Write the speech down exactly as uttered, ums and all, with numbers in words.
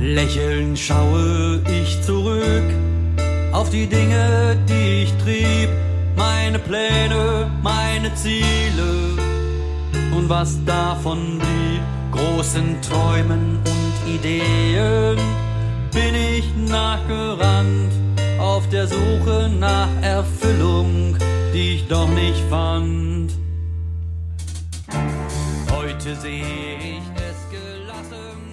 Lächelnd schaue ich zurück auf die Dinge, die ich trieb, meine Pläne, meine Ziele und was davon blieb. Großen Träumen und Ideen bin ich nachgerannt, auf der Suche nach Erfüllung, die ich doch nicht fand. Heute sehe ich es gelassen.